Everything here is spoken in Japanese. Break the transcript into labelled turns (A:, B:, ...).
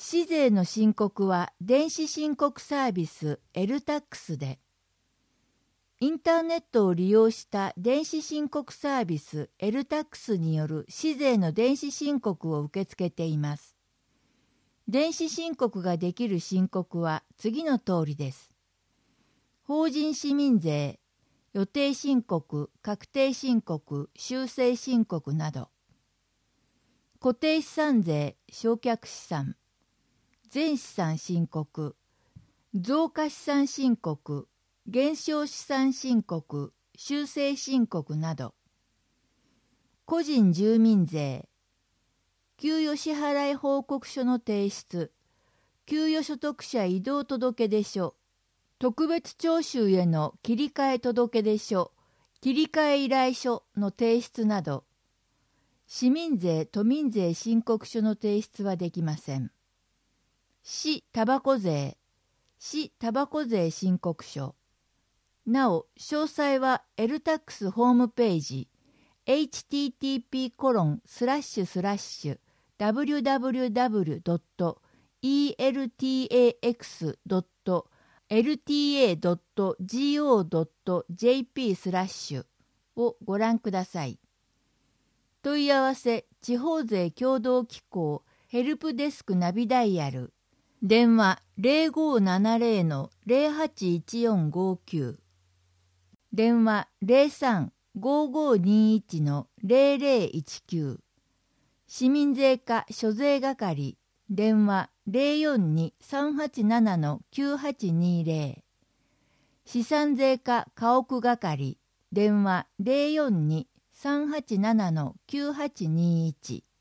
A: 市税の申告は電子申告サービス LTAX で、インターネットを利用した電子申告サービス LTAX による市税の電子申告を受け付けています。電子申告ができる申告は次の通りです。法人市民税、予定申告、確定申告、修正申告など。固定資産税、償却資産、全資産申告、増加資産申告、減少資産申告、修正申告など。個人住民税、給与支払い報告書の提出、給与所得者移動届出書、特別徴収への切り替え届出書、切り替え依頼書の提出など、市民税・都民税申告書の提出はできません。市たばこ税、市たばこ税申告書。なお、詳細は LTAX ホームページ http://www.eltax.lta.go.jp/ をご覧ください。問い合わせ地方税協同機構ヘルプデスクナビダイヤル電話 0570-081459 電話 03-5521-0019 市民税課諸税係電話 042-387-9820 資産税課家屋係電話 042-387-9821